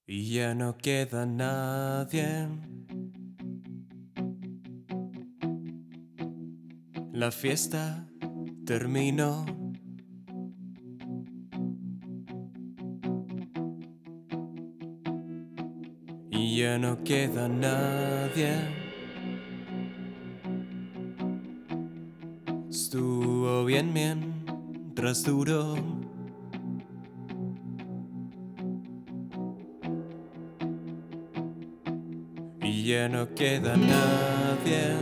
Y ya no queda nadie. La fiesta terminó. Y ya no queda nadie. Estuvo bien mientras duró. Y ya no queda nadie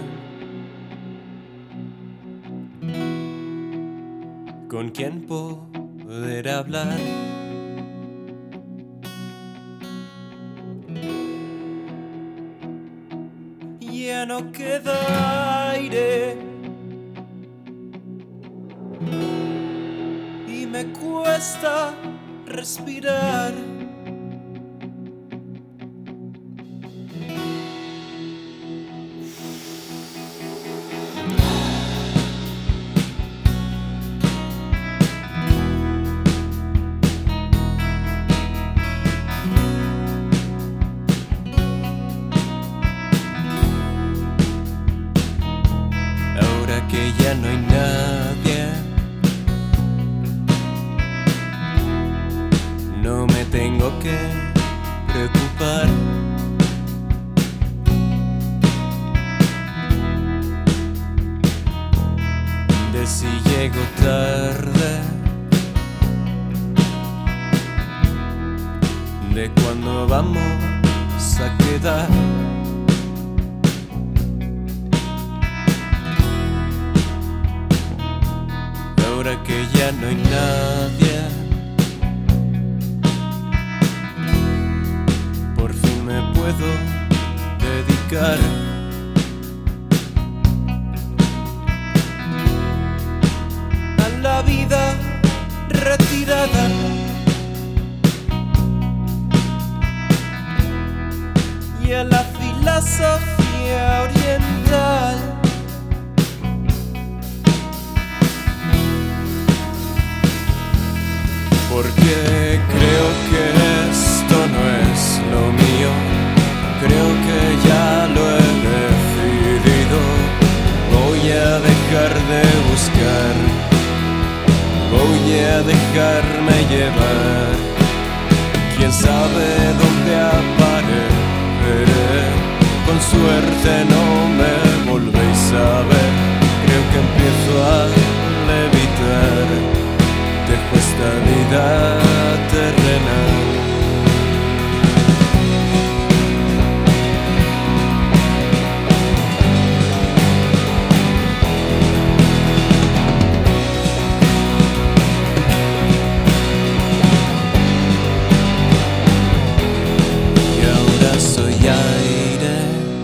con quien poder hablar. Ya no queda aire y me cuesta respirar. Ahora que ya no hay nadie, no me tengo que preocupar. De si llego tarde, de cuándo vamos a quedar. Ahora que ya no hay nadie, por fin me puedo dedicar a la vida retirada. Y a la filosofía oriental. Porque creo que esto no es lo mío, creo que ya lo he decidido. Voy a dejar de buscar, voy a dejarme llevar. Quién sabe dónde apareceré, con suerte no me volvéis a ver. Creo que empiezo a levitar. Dejo esta vida terrenal. Y ahora soy aire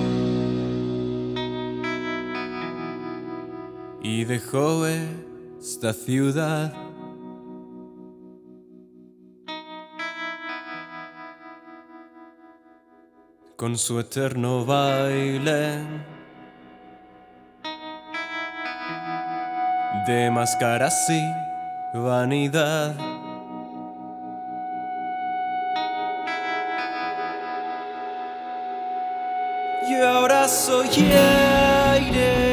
y dejo esta ciudad. Con su eterno baile de máscaras y vanidad. Y ahora soy aire